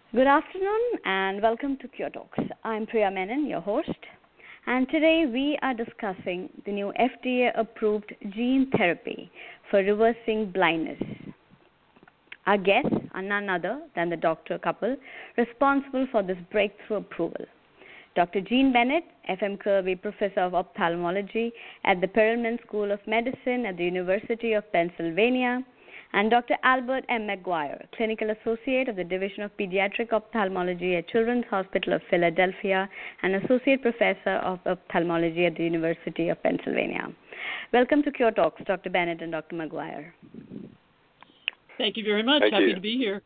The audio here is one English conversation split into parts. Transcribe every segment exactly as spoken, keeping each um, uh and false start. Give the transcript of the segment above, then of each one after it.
Good afternoon and welcome to Cure Talks. I'm Priya Menon, your host, and today we are discussing the new F D A-approved gene therapy for reversing blindness. Our guests are none other than the doctor couple responsible for this breakthrough approval. Doctor Jean Bennett, F M Kirby Professor of Ophthalmology at the Perelman School of Medicine at the University of Pennsylvania, and Doctor Albert M. McGuire, Clinical Associate of the Division of Pediatric Ophthalmology at Children's Hospital of Philadelphia and Associate Professor of Ophthalmology at the University of Pennsylvania. Welcome to Cure Talks, Doctor Bennett and Doctor McGuire. Thank you very much. Thank Happy you. to be here.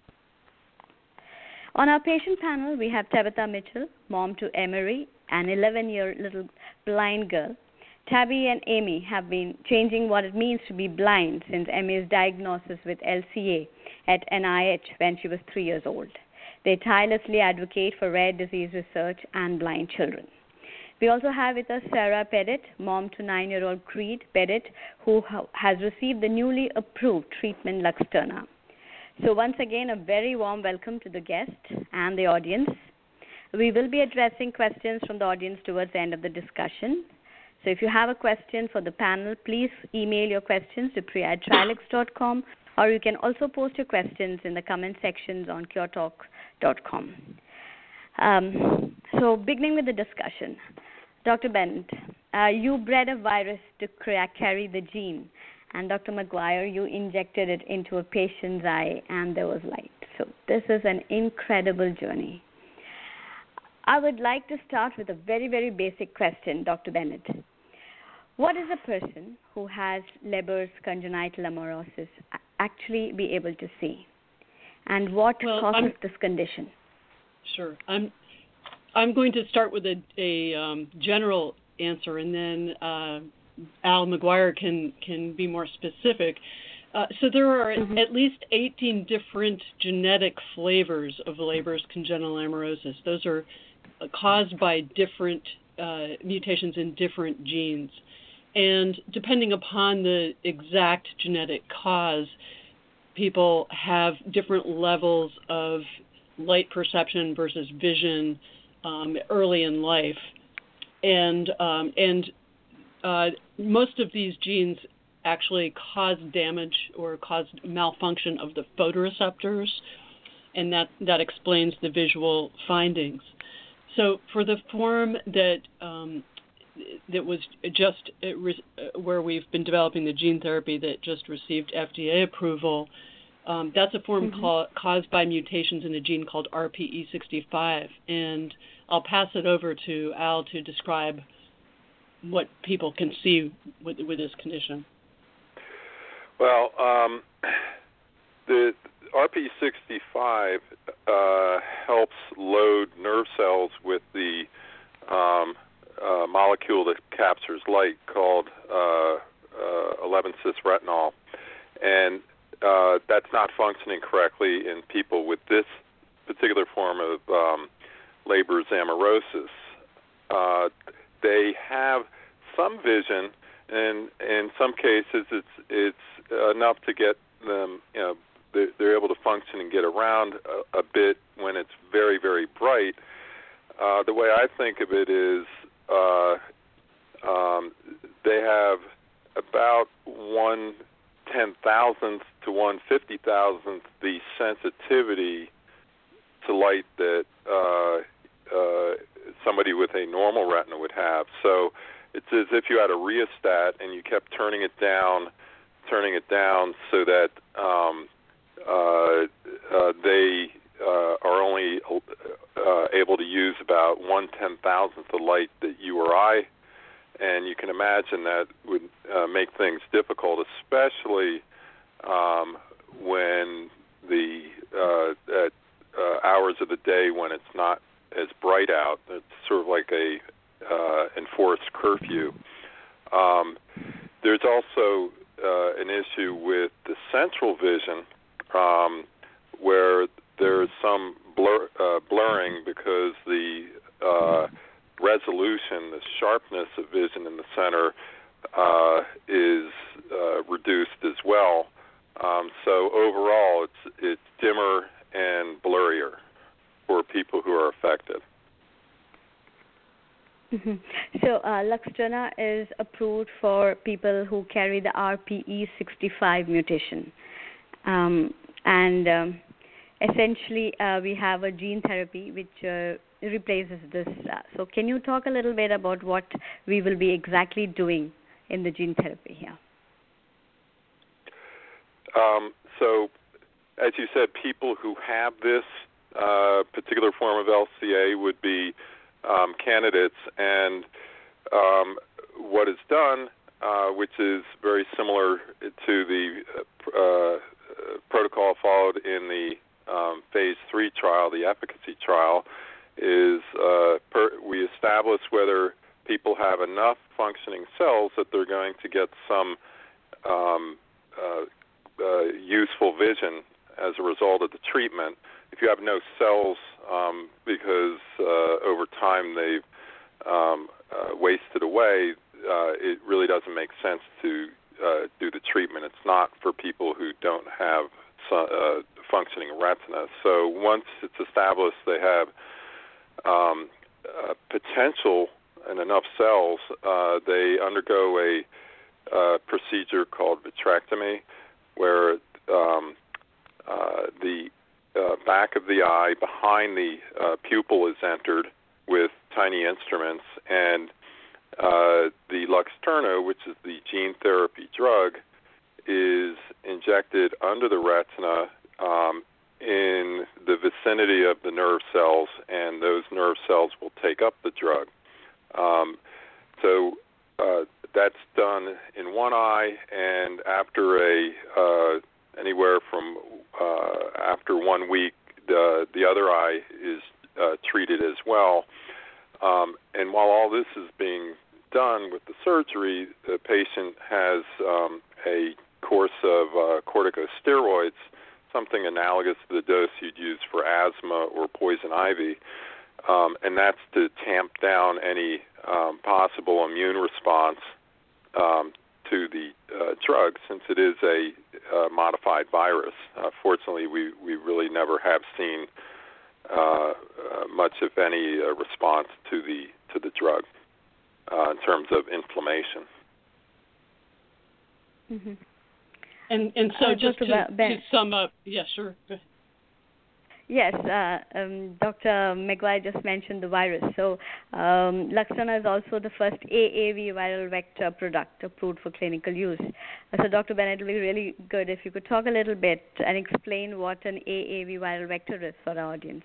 On our patient panel, we have Tabitha Mitchell, mom to Emery, an eleven-year little blind girl. Tabby and Amy have been changing what it means to be blind since Amy's diagnosis with L C A at N I H when she was three years old. They tirelessly advocate for rare disease research and blind children. We also have with us Sarah Pettit, mom to nine-year-old Creed Pettit, who ha- has received the newly approved treatment Luxturna. So once again, a very warm welcome to the guest and the audience. We will be addressing questions from the audience towards the end of the discussion. So if you have a question for the panel, please email your questions to priya at trilix dot com, or you can also post your questions in the comment sections on cure talk dot com. Um, so beginning with the discussion, Doctor Bennett, uh, you bred a virus to carry the gene, and Doctor McGuire, you injected it into a patient's eye, and there was light. So this is an incredible journey. I would like to start with a very, very basic question, Doctor Bennett. What is a person who has Leber's congenital amaurosis actually be able to see? And what well, causes I'm, this condition? Sure. I'm I'm going to start with a, a um, general answer, and then uh, Al McGuire can, can be more specific. Uh, so there are mm-hmm. at least eighteen different genetic flavors of Leber's congenital amaurosis. Those are caused by different uh, mutations in different genes. And depending upon the exact genetic cause, people have different levels of light perception versus vision um, early in life. And, um, and uh, most of these genes actually cause damage or cause malfunction of the photoreceptors, and that, that explains the visual findings. So for the form that um, that was just where we've been developing the gene therapy that just received F D A approval, um, that's a form mm-hmm. called, caused by mutations in a gene called R P E sixty-five. And I'll pass it over to Al to describe what people can see with, with this condition. Well, um, the R P E sixty-five uh, helps load nerve cells with the um, uh, molecule that captures light called uh, uh, eleven cis retinol, and uh, that's not functioning correctly in people with this particular form of um, Leber's amaurosis. Uh, they have some vision, and in some cases it's it's enough to get them, you know, they're, they're able to function and get around a, a bit when it's very, very bright. Uh, the way I think of it is uh, um, they have about one ten thousandth to one fifty thousandth the sensitivity to light that uh, uh, somebody with a normal retina would have. So it's as if you had a rheostat and you kept turning it down, turning it down so that um, uh, uh, they uh, are only uh, able to use about one ten thousandth the light that you or I, and you can imagine that would uh, make things difficult, especially um, when the uh, at uh, hours of the day when it's not as bright out. It's sort of like a uh, enforced curfew. Um, there's also uh, an issue with the central vision, um, where there's some blur, uh, blurring because the uh, resolution, the sharpness of vision in the center uh, is uh, reduced as well. Um, so overall, it's it's dimmer and blurrier. for people who are affected. Mm-hmm. So uh, Luxturna is approved for people who carry the R P E sixty-five mutation. Um, and um, essentially, uh, we have a gene therapy which uh, replaces this. Uh, so can you talk a little bit about what we will be exactly doing in the gene therapy here? Um, so, as you said, people who have this uh, particular form of L C A would be um, candidates, and um, what is done, uh, which is very similar to the uh, uh, protocol followed in the um, phase three trial, the efficacy trial, is uh, per, we establish whether people have enough functioning cells that they're going to get some um, uh, uh, useful vision as a result of the treatment. If you have no cells um, because uh, over time they've um, uh, wasted away, uh, it really doesn't make sense to uh, do the treatment. It's not for people who don't have uh, functioning retina. So once it's established they have um, uh, potential and enough cells, uh, they undergo a uh, procedure called vitrectomy, where um, uh, the uh, back of the eye behind the uh, pupil is entered with tiny instruments, and uh, the Luxturna, which is the gene therapy drug, is injected under the retina um, in the vicinity of the nerve cells, and those nerve cells will take up the drug. Um, so uh, that's done in one eye, and after a uh, anywhere from uh, after one week, the the other eye is uh, treated as well. Um, and while all this is being done with the surgery, the patient has um, a course of uh, corticosteroids, something analogous to the dose you'd use for asthma or poison ivy, um, and that's to tamp down any um, possible immune response um, to the uh, drug, since it is a uh, modified virus. Uh, fortunately, we, we really never have seen uh, uh, much, if any, uh, response to the to the drug uh, in terms of inflammation. Mm-hmm. And and so uh, just to, to sum up, yeah, sure. Go ahead. Yes, uh, um, Doctor McGuire just mentioned the virus. So um, Luxturna is also the first A A V viral vector product approved for clinical use. Uh, so Doctor Bennett, it would be really good if you could talk a little bit and explain what an A A V viral vector is for our audience.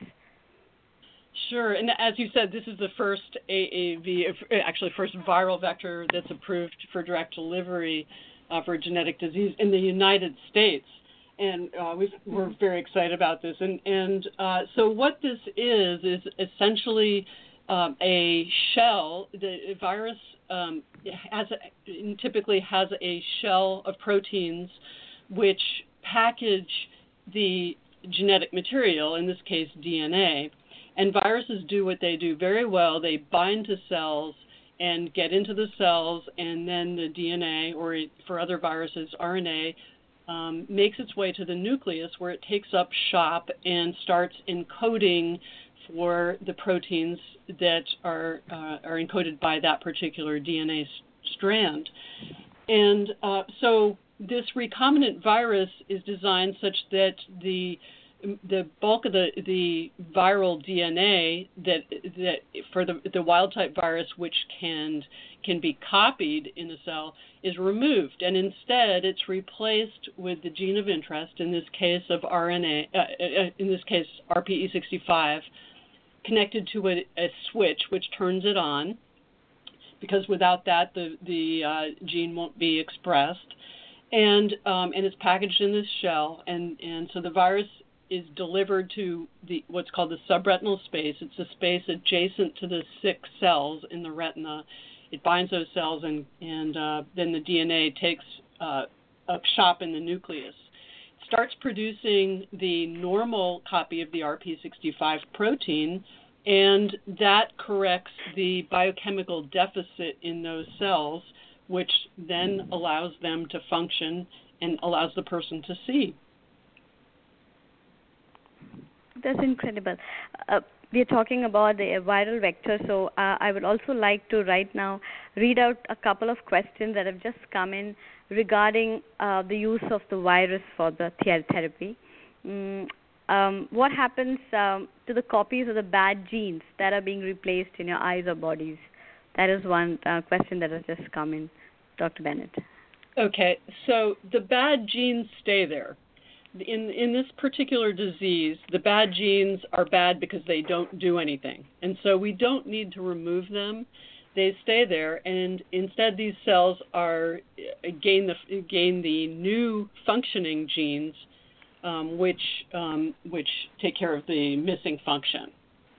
Sure, and as you said, this is the first A A V, actually first viral vector that's approved for direct delivery uh, for a genetic disease in the United States. And uh, we've, we're very excited about this. And, and uh, so what this is, is essentially um, a shell. The virus um, has a, typically has a shell of proteins which package the genetic material, in this case D N A. And viruses do what they do very well. They bind to cells and get into the cells, and then the D N A, or for other viruses, R N A, Um, makes its way to the nucleus, where it takes up shop and starts encoding for the proteins that are uh, are encoded by that particular D N A strand. And uh, so this recombinant virus is designed such that the the bulk of the the viral D N A that that for the the wild type virus, which can can be copied in the cell, is removed, and instead it's replaced with the gene of interest, in this case of R N A, uh, in this case R P E sixty-five, connected to a, a switch which turns it on, because without that the the uh, gene won't be expressed, and um, and it's packaged in this shell, and and so the virus is delivered to the what's called the subretinal space. It's a space adjacent to the sick cells in the retina. It binds those cells, and, and uh, then the D N A takes uh, up shop in the nucleus. It starts producing the normal copy of the R P sixty-five protein, and that corrects the biochemical deficit in those cells, which then allows them to function and allows the person to see. That's incredible. Uh, we are talking about the viral vector, so uh, I would also like to right now read out a couple of questions that have just come in regarding uh, the use of the virus for the therapy. Mm, um, what happens um, to the copies of the bad genes that are being replaced in your eyes or bodies? That is one uh, question that has just come in, Doctor Bennett. Okay, so the bad genes stay there. In in this particular disease, the bad genes are bad because they don't do anything. And so we don't need to remove them. They stay there, and instead these cells are gain the gain the new functioning genes, um, which um, which take care of the missing function.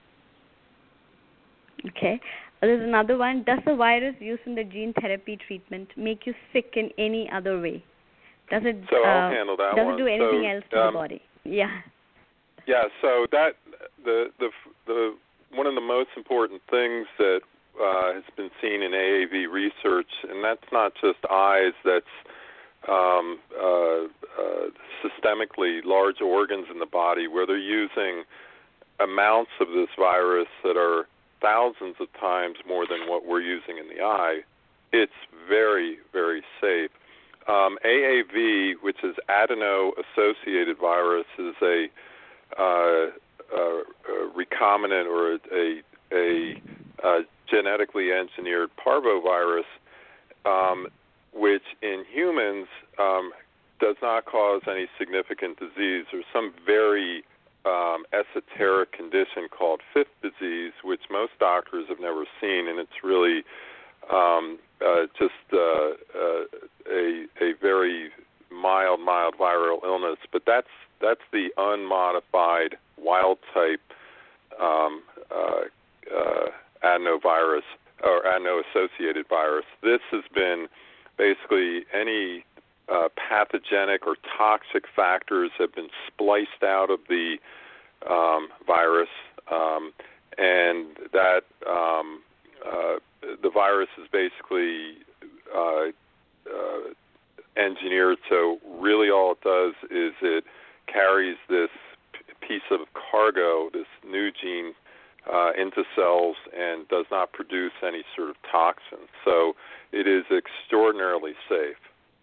Okay. There's another one. Does the virus used in the gene therapy treatment make you sick in any other way? Does it, so uh, I'll handle that does one. it do anything so, else to um, the body? Yeah. Yeah. So that the the the one of the most important things that uh, has been seen in A A V research, and that's not just eyes. That's um, uh, uh, systemically large organs in the body where they're using amounts of this virus that are thousands of times more than what we're using in the eye. It's very, very safe. Um, A A V, which is adeno-associated virus, is a, uh, a, a recombinant or a, a, a genetically engineered parvovirus, um, which in humans um, does not cause any significant disease. There's some very um, esoteric condition called fifth disease, which most doctors have never seen, and it's really um, uh, just uh, uh, a, a very mild, mild viral illness. But that's that's the unmodified wild type um, uh, uh, adenovirus or adeno-associated virus. This has been basically any uh, pathogenic or toxic factors have been spliced out of the um, virus, um, and that um, uh, the virus is basically uh, uh, engineered so really all it does is it carries this p- piece of cargo, this new gene, uh, into cells and does not produce any sort of toxin. So it is extraordinarily safe.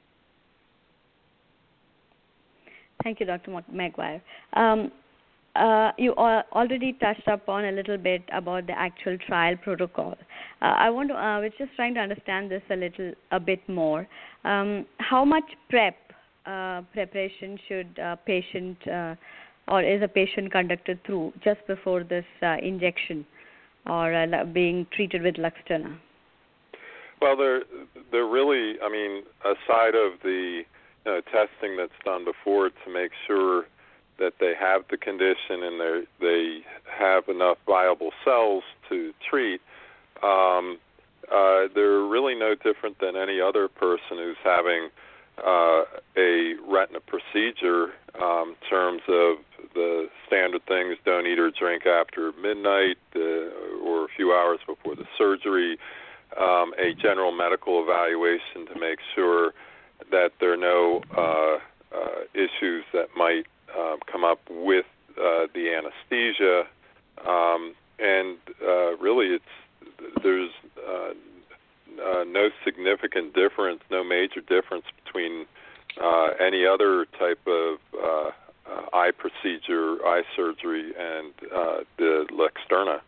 Thank you, Doctor Maguire. Um, uh, you al- already touched upon a little bit about the actual trial protocol. Uh, I want to, uh, we're just trying to understand this a little, a bit more. Um, how much prep, uh, preparation should a patient uh, or is a patient conducted through just before this uh, injection or uh, being treated with Luxturna? Well, they're, they're really, I mean, aside of the you know, testing that's done before to make sure that they have the condition and they they have enough viable cells to treat, um, uh, they're really no different than any other person who's having uh, a retina procedure um, in terms of the standard things: don't eat or drink after midnight uh, or a few hours before the surgery, um, a general medical evaluation to make sure that there are no uh, uh, issues that might uh, come up with uh, the anesthesia, um, and uh, really, it's there's uh, uh, no significant difference, no major difference between uh, any other type of uh, uh, eye procedure, eye surgery, and uh, the Luxturna.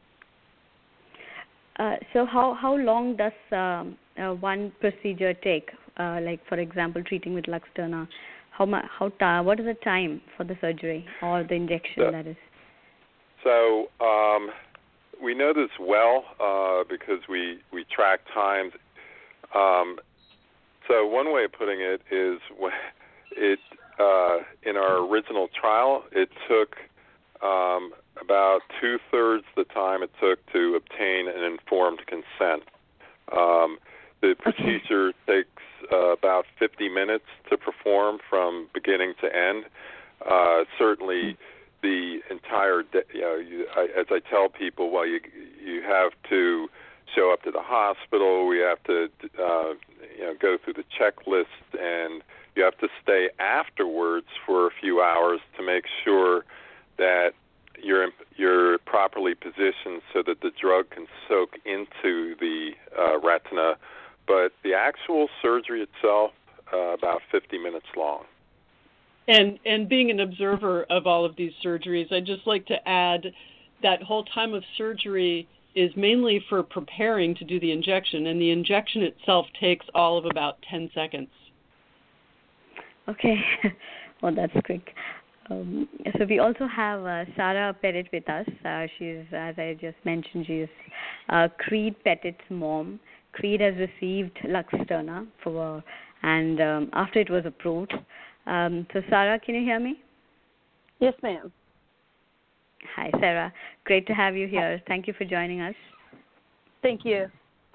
Uh, so, how how long does um, uh, one procedure take? Uh, like, for example, treating with Luxturna, how mu- how ta- what is the time for the surgery or the injection? So, that is. So um, we know this well uh, because we we track times. Um, so one way of putting it is, it uh, in our original trial, it took um, about two thirds the time it took to obtain an informed consent. Um, the procedure okay. takes uh, about fifty minutes to perform from beginning to end. Uh, certainly, the entire day, you know, you, I, as I tell people, well, you you have to show up to the hospital. We have to, uh, you know, go through the checklist, and you have to stay afterwards for a few hours to make sure that properly positioned so that the drug can soak into the uh, retina. But the actual surgery itself, uh, about fifty minutes long. And and being an observer of all of these surgeries, I'd just like to add that whole time of surgery is mainly for preparing to do the injection, and the injection itself takes all of about ten seconds. Okay. Well, that's quick. Um, so we also have uh, Sarah Pettit with us. Uh, she's, as I just mentioned, she's uh, Creed Pettit's mom. Creed has received Luxturna for, and um, after it was approved. Um, so Sarah, can you hear me? Yes, ma'am. Hi, Sarah. Great to have you here. Thank you for joining us. Thank you.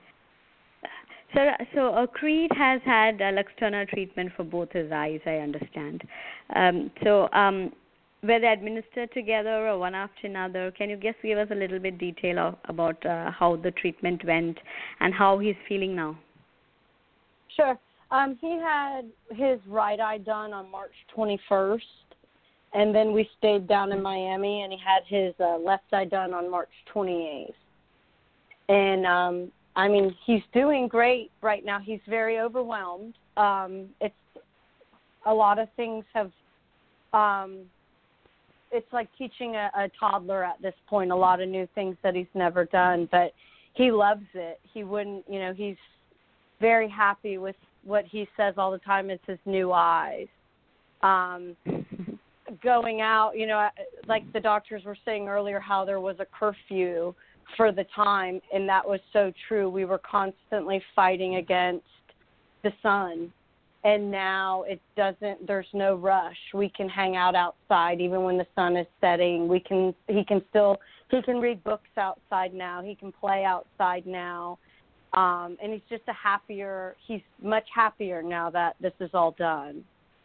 So, so uh, Creed has had uh, Luxturna treatment for both his eyes, I understand. Um, so, um, were they administered together or one after another? Can you just give us a little bit detail of, about uh, how the treatment went and how he's feeling now? Sure. Um, he had his right eye done on March twenty-first, and then we stayed down in Miami, and he had his uh, left eye done on March twenty-eighth. And um, I mean, he's doing great right now. He's very overwhelmed. Um, it's a lot of things have, um, it's like teaching a, a toddler at this point, a lot of new things that he's never done, but he loves it. He wouldn't, you know, he's very happy with what he says all the time is his new eyes. Um, going out, you know, like the doctors were saying earlier, how there was a curfew for the time, and that was so true. We were constantly fighting against the sun, and now it doesn't, there's no rush. We can hang out outside even when the sun is setting. We can, he can still, he can read books outside now. He can play outside now. Um, and he's just a happier, he's much happier now that this is all done.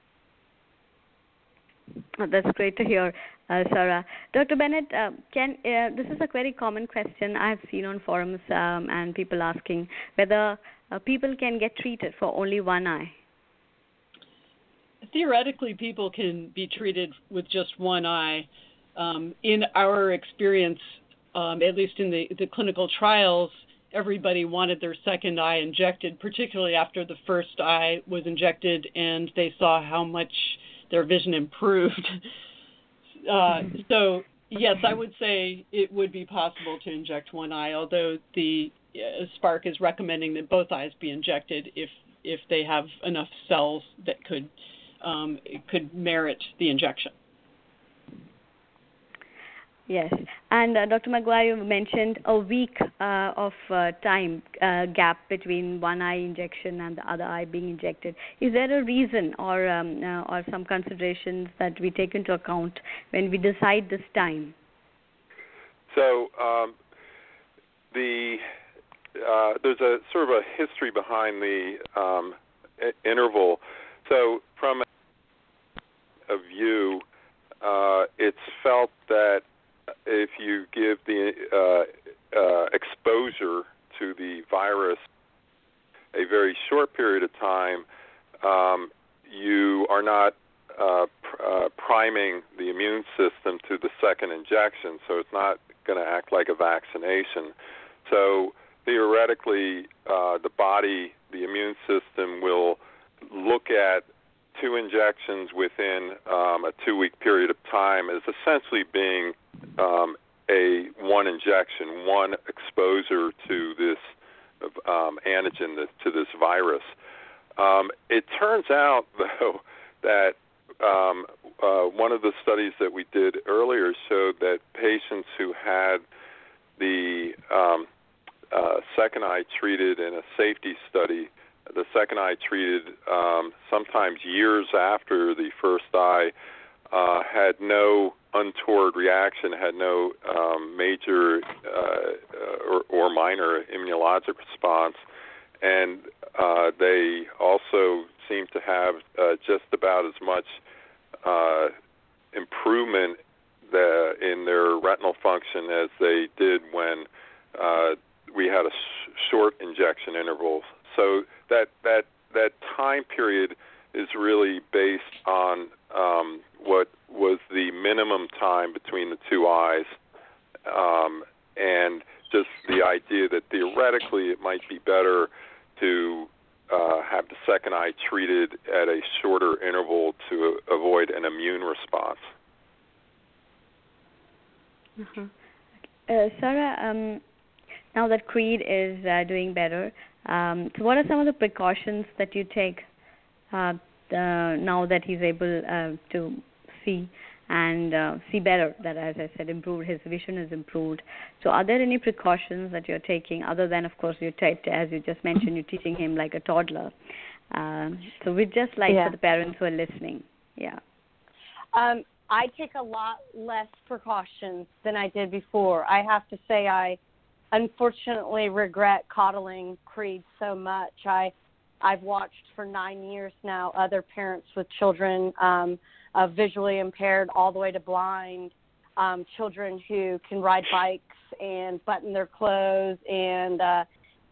Oh, that's great to hear, uh, Sarah. Doctor Bennett, uh, can uh, this is a very common question I've seen on forums um, and people asking whether uh, people can get treated for only one eye. Theoretically, people can be treated with just one eye. Um, in our experience, um, at least in the, the clinical trials, everybody wanted their second eye injected, particularly after the first eye was injected and they saw how much their vision improved. Uh, so, yes, I would say it would be possible to inject one eye, although the uh, SPARC is recommending that both eyes be injected if if they have enough cells that could um, could merit the injection. Yes, and uh, Doctor McGuire, you mentioned a week uh, of uh, time uh, gap between one eye injection and the other eye being injected. Is there a reason or um, uh, or some considerations that we take into account when we decide this time? So um, the uh, there's a sort of a history behind the um, I- interval. So from a view, uh, it's felt that if you give the uh, uh, exposure to the virus a very short period of time, um, you are not uh, pr- uh, priming the immune system to the second injection, so it's not going to act like a vaccination. So theoretically, uh, the body, the immune system will look at two injections within um, a two-week period of time as essentially being um, a one injection, one exposure to this um, antigen, this, to this virus. Um, it turns out, though, that um, uh, one of the studies that we did earlier showed that patients who had the um, uh, second eye treated in a safety study, the second eye treated um, sometimes years after the first eye, uh, had no untoward reaction, had no um, major uh, or, or minor immunologic response, and uh, they also seem to have uh, just about as much uh, improvement the, in their retinal function as they did when uh, we had a sh- short injection interval. So that that that time period is really based on um, what was the minimum time between the two eyes, uh, treated at a shorter interval to avoid an immune response. Uh-huh. Uh, Sarah, um, now that Creed is uh, doing better, um, so what are some of the precautions that you take uh, uh, now that he's able uh, to see and uh, see better? That, as I said, improved, his vision is improved. So are there any precautions that you're taking other than, of course, you t- as you just mentioned, you're teaching him like a toddler? Um, so we'd just like yeah. for the parents who are listening. Yeah. Um, I take a lot less precautions than I did before. I have to say I unfortunately regret coddling Creed so much. I, I've watched for nine years now other parents with children um, uh, visually impaired all the way to blind, um, children who can ride bikes and button their clothes. And uh,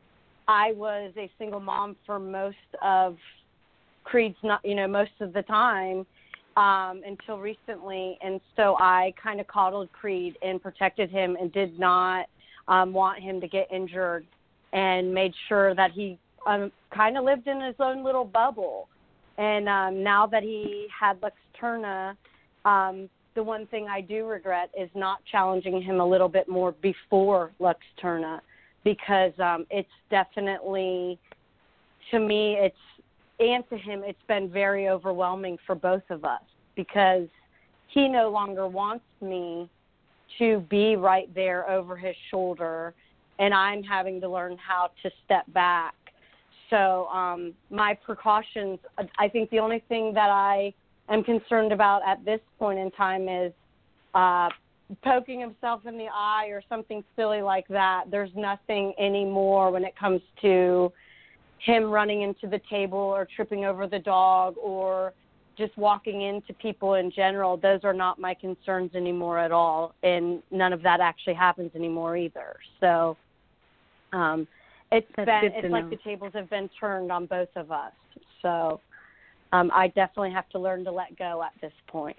I was a single mom for most of Creed's, not, you know, most of the time. Um, until recently, and so I kind of coddled Creed and protected him and did not um, want him to get injured, and made sure that he um, kind of lived in his own little bubble. And um, now that he had Luxturna, um, the one thing I do regret is not challenging him a little bit more before Luxturna, because um, it's definitely, to me, it's and to him, it's been very overwhelming for both of us, because he no longer wants me to be right there over his shoulder, and I'm having to learn how to step back. So um, my precautions, I think the only thing that I am concerned about at this point in time is uh, poking himself in the eye or something silly like that. There's nothing anymore when it comes to him running into the table or tripping over the dog or just walking into people in general. Those are not my concerns anymore at all, and none of that actually happens anymore either. So um, it's That's been good it's to like know. the tables have been turned on both of us. So um, I definitely have to learn to let go at this point.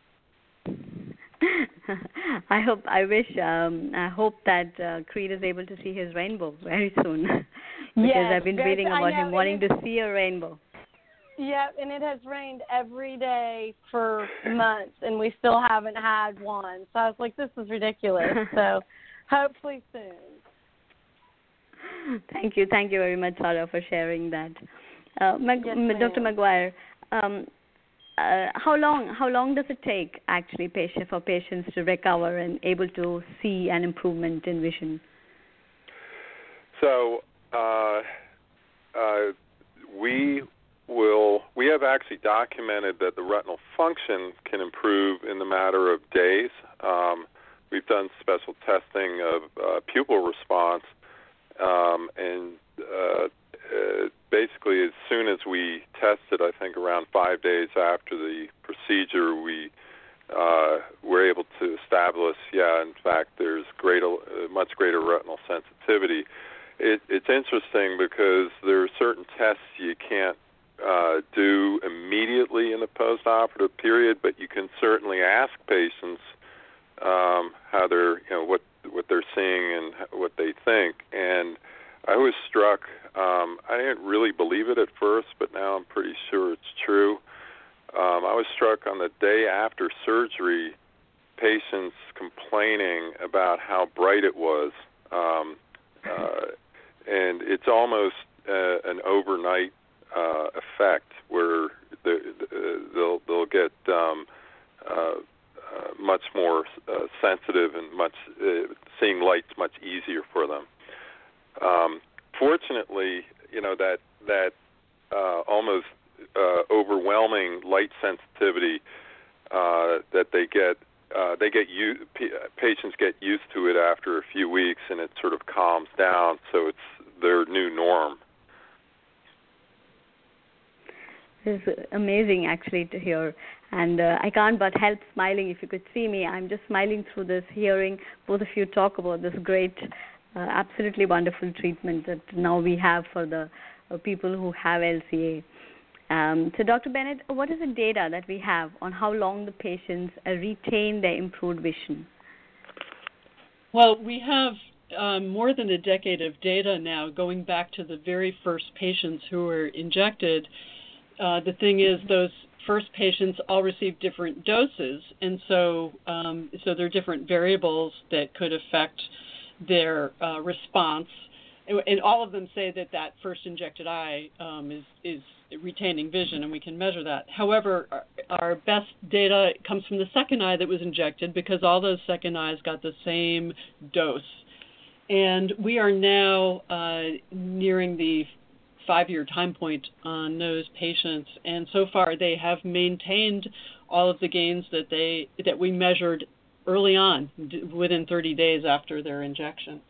I hope, I wish, um, I hope that uh, Creed is able to see his rainbow very soon, because yes, I've been very, reading about I know, him wanting it, to see a rainbow. Yeah, and it has rained every day for months, and we still haven't had one. So I was like, this is ridiculous. So hopefully soon. Thank you. Thank you very much, Sarah, for sharing that. Uh, Mag- Yes, Doctor ma'am. McGuire, um, uh, how long how long does it take actually patient, for patients to recover and able to see an improvement in vision? So uh, uh, we will we have actually documented that the retinal function can improve in the matter of days. Um, we've done special testing of uh, pupil response, um, and uh, uh, basically as soon as we tested, I think around five days after the procedure, we uh, were able to establish, yeah, in fact, there's greater, uh, much greater retinal sensitivity. It, it's interesting because there are certain tests you can't uh, do immediately in the postoperative period, but you can certainly ask patients um, how they're, you know, what what they're seeing and what they think. And I was struck. Um, I didn't really believe it at first, but now I'm pretty sure it's true. Um, I was struck on the day after surgery, patients complaining about how bright it was, um, uh, and it's almost uh, an overnight uh, effect where the, the, they'll they'll get um, uh, uh, much more uh, sensitive and much uh, seeing light's much easier for them. Um, fortunately, you know that that uh, almost uh, overwhelming light sensitivity uh, that they get. Uh, they get u- p- patients get used to it after a few weeks, and it sort of calms down. So it's their new norm. This is amazing, actually, to hear, and uh, I can't but help smiling. If you could see me, I'm just smiling through this, hearing both of you talk about this great, uh, absolutely wonderful treatment that now we have for the uh, people who have L C A. Um, so, Doctor Bennett, what is the data that we have on how long the patients uh, retain their improved vision? Well, we have um, more than a decade of data now going back to the very first patients who were injected uh, the thing is, those first patients all received different doses, and so um, so there are different variables that could affect their uh, response. And, and all of them say that that first injected eye um, is is retaining vision, and we can measure that. However, our, our best data comes from the second eye that was injected, because all those second eyes got the same dose. And we are now uh, nearing the five-year time point on those patients, and so far they have maintained all of the gains that they that we measured early on, d- within thirty days after their injection.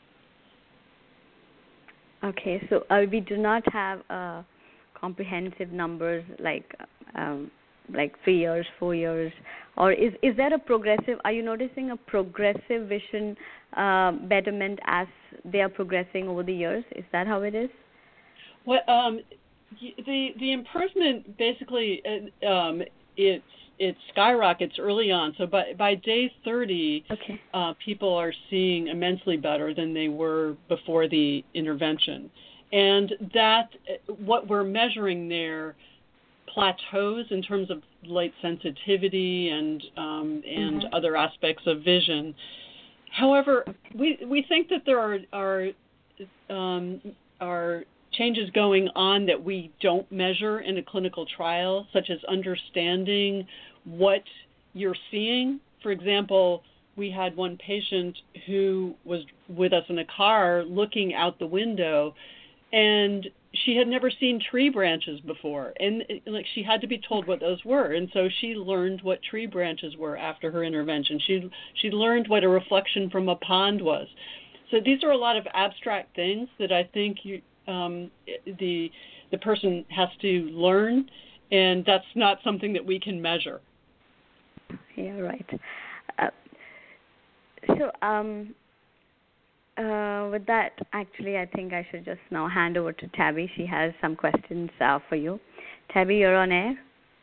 Okay, so uh, we do not have uh, comprehensive numbers like um, like three years, four years, or is is there a progressive? Are you noticing a progressive vision uh, betterment as they are progressing over the years? Is that how it is? Well, um, the the improvement basically uh, um, it's it skyrockets early on. So by by day thirty, okay. uh, people are seeing immensely better than they were before the intervention, and that what we're measuring there plateaus in terms of light sensitivity and um, and mm-hmm. other aspects of vision. However, we we think that there are are um, are changes going on that we don't measure in a clinical trial, such as understanding what you're seeing. For example, we had one patient who was with us in a car looking out the window, and she had never seen tree branches before, and like she had to be told what those were, and so she learned what tree branches were after her intervention. She she learned what a reflection from a pond was. So these are a lot of abstract things that I think you Um, the the person has to learn, and that's not something that we can measure. Yeah, right. Uh, so, um, uh, with that, actually, I think I should just now hand over to Tabby. She has some questions uh, for you. Tabby, you're on air.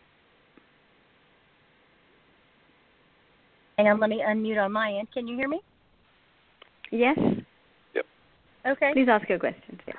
Hang on, let me unmute on my end. Can you hear me? Yes. Yep. Okay. Please ask your questions. Yeah.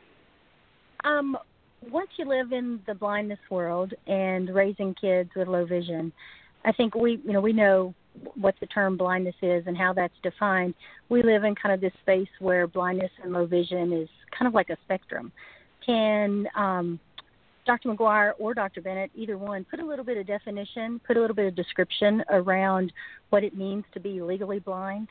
Um, once you live in the blindness world and raising kids with low vision, I think we, you know, we know what the term blindness is and how that's defined. We live in kind of this space where blindness and low vision is kind of like a spectrum. Can um, Doctor McGuire or Doctor Bennett, either one, put a little bit of definition, put a little bit of description around what it means to be legally blind?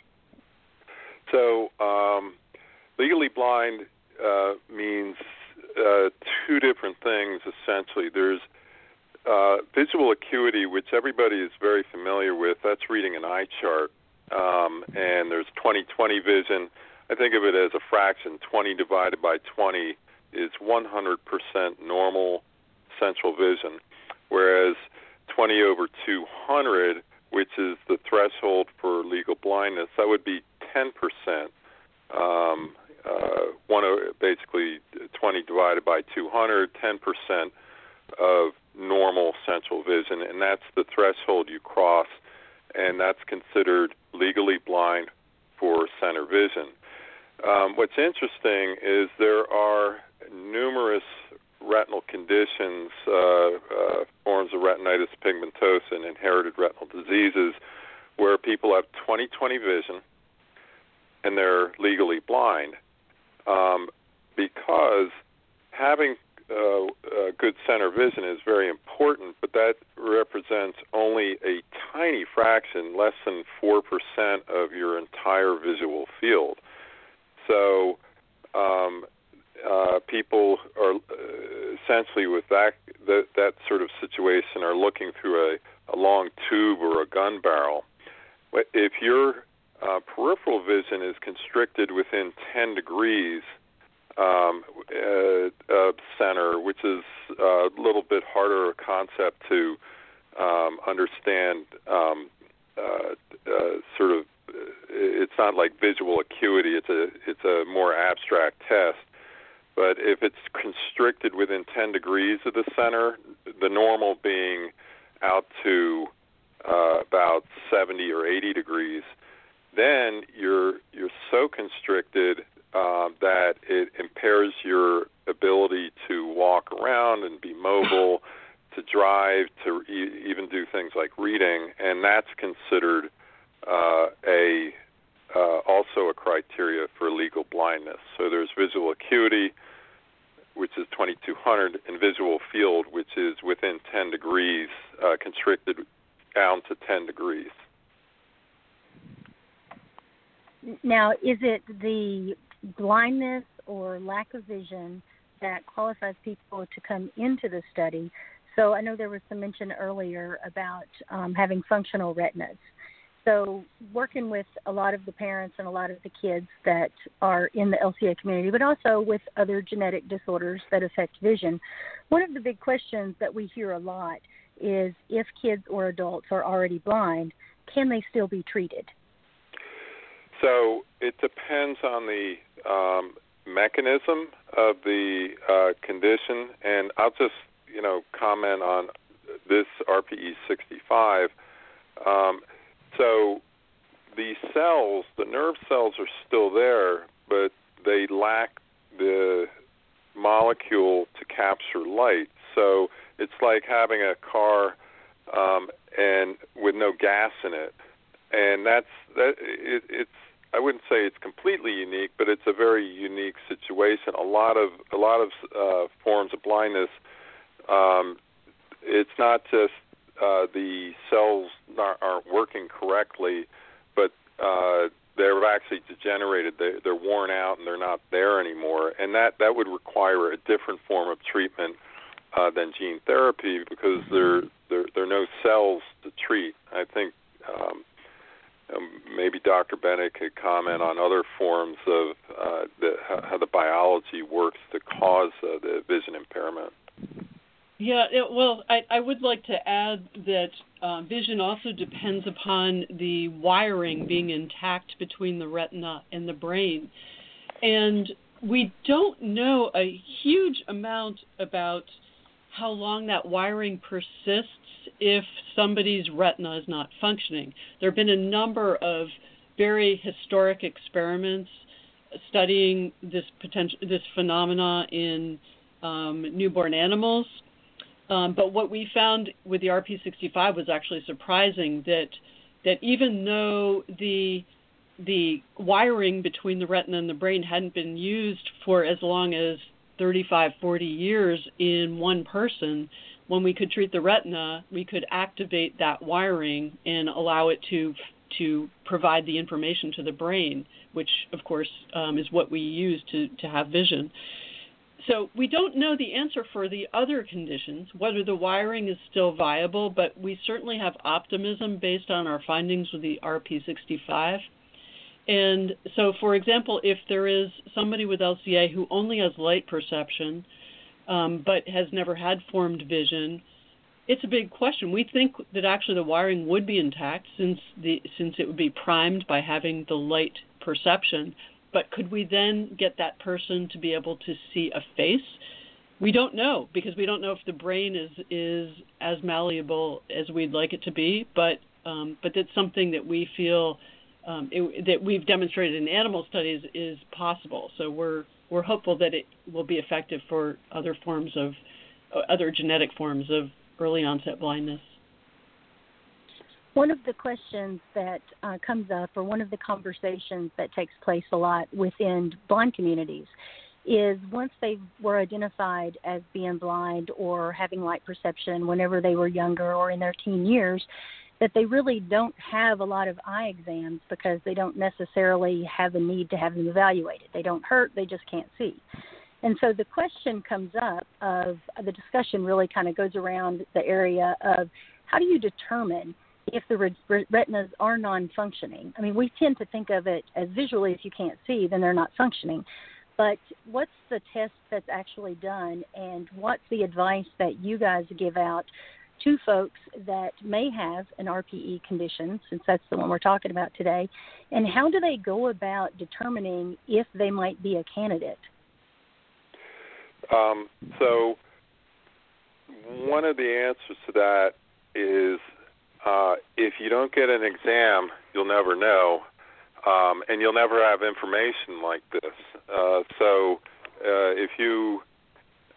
So um, legally blind uh, means Uh, two different things, essentially. There's uh, visual acuity, which everybody is very familiar with. That's reading an eye chart. Um, and there's twenty twenty vision. I think of it as a fraction. twenty divided by twenty is one hundred percent normal central vision, whereas twenty over two hundred, which is the threshold for legal blindness, that would be ten percent. Um, Uh, one basically twenty divided by two hundred, ten percent of normal central vision, and that's the threshold you cross, and that's considered legally blind for center vision. Um, what's interesting is there are numerous retinal conditions, uh, uh, forms of retinitis pigmentosa and inherited retinal diseases, where people have twenty twenty vision and they're legally blind. Um, because having uh, uh, good center vision is very important, but that represents only a tiny fraction, less than four percent of your entire visual field. So um, uh, people are uh, essentially with that, that that sort of situation are looking through a, a long tube or a gun barrel. If you're Uh, peripheral vision is constricted within ten degrees um, uh, of center, which is a little bit harder a concept to um, understand. Um, uh, uh, sort of, it's not like visual acuity; it's a it's a more abstract test. But if it's constricted within ten degrees of the center, the normal being out to uh, about seventy or eighty degrees. Then you're you're so constricted uh, that it impairs your ability to walk around and be mobile, to drive, to e- even do things like reading, and that's considered uh, a uh, also a criteria for legal blindness. So there's visual acuity, which is twenty-two hundred, and visual field, which is within ten degrees, uh, constricted down to ten degrees. Now, is it the blindness or lack of vision that qualifies people to come into the study? So I know there was some mention earlier about um, having functional retinas. So working with a lot of the parents and a lot of the kids that are in the L C A community, but also with other genetic disorders that affect vision, one of the big questions that we hear a lot is if kids or adults are already blind, can they still be treated? So it depends on the um, mechanism of the uh, condition, and I'll just, you know, comment on this R P E sixty-five. Um, so the cells, the nerve cells are still there, but they lack the molecule to capture light. So it's like having a car um, and with no gas in it, and that's that. It, it's I wouldn't say it's completely unique, but it's a very unique situation. A lot of a lot of uh, forms of blindness. Um, it's not just uh, the cells not, aren't working correctly, but uh, they're actually degenerated. They, they're worn out and they're not there anymore. And that, that would require a different form of treatment uh, than gene therapy because there there there are no cells to treat. I think. Um, Um, maybe Doctor Bennett could comment on other forms of uh, the, how the biology works to cause uh, the vision impairment. Yeah, it, well, I, I would like to add that uh, vision also depends upon the wiring being intact between the retina and the brain. And we don't know a huge amount about how long that wiring persists if somebody's retina is not functioning. There have been a number of very historic experiments studying this potential, this phenomena in um, newborn animals. Um, but what we found with the R P sixty-five was actually surprising that that even though the the wiring between the retina and the brain hadn't been used for as long as thirty-five, forty years in one person, when we could treat the retina, we could activate that wiring and allow it to to provide the information to the brain, which, of course, um, is what we use to, to have vision. So we don't know the answer for the other conditions, whether the wiring is still viable, but we certainly have optimism based on our findings with the R P sixty-five. And so, for example, if there is somebody with L C A who only has light perception, um, but has never had formed vision, it's a big question. We think that actually the wiring would be intact since the since it would be primed by having the light perception. But could we then get that person to be able to see a face? We don't know, because we don't know if the brain is is as malleable as we'd like it to be. But um, but that's something that we feel um, it, that we've demonstrated in animal studies is possible. So we're we're hopeful that it will be effective for other forms of uh, other genetic forms of early onset blindness. One of the questions that uh, comes up, or one of the conversations that takes place a lot within blind communities, is once they were identified as being blind or having light perception whenever they were younger or in their teen years, that they really don't have a lot of eye exams because they don't necessarily have a need to have them evaluated. They don't hurt, they just can't see. And so the question comes up of, the discussion really kind of goes around the area of how do you determine if the retinas are non-functioning? I mean, we tend to think of it as visually, if you can't see, then they're not functioning. But what's the test that's actually done, and what's the advice that you guys give out to folks that may have an R P E condition, since that's the one we're talking about today, and how do they go about determining if they might be a candidate? Um, so one of the answers to that is uh, if you don't get an exam, you'll never know, um, and you'll never have information like this. Uh, so uh, if you